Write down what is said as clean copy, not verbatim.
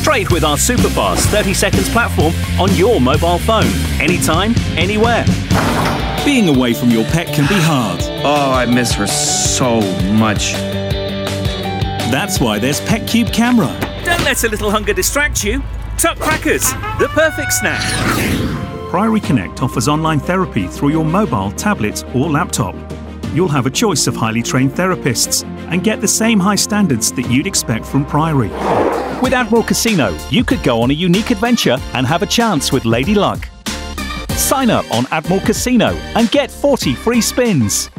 Trade with our super-fast 30 seconds platform on your mobile phone. Anytime, anywhere. Being away from your pet can be hard. Oh, I miss her so much. That's why there's PetCube Camera. Don't let a little hunger distract you. Tuck Crackers, the perfect snack. Priory Connect offers online therapy through your mobile, tablet or laptop. You'll have a choice of highly trained therapists and get the same high standards that you'd expect from Priory. With Admiral Casino, you could go on a unique adventure and have a chance with Lady Luck. Sign up on Admiral Casino and get 40 free spins.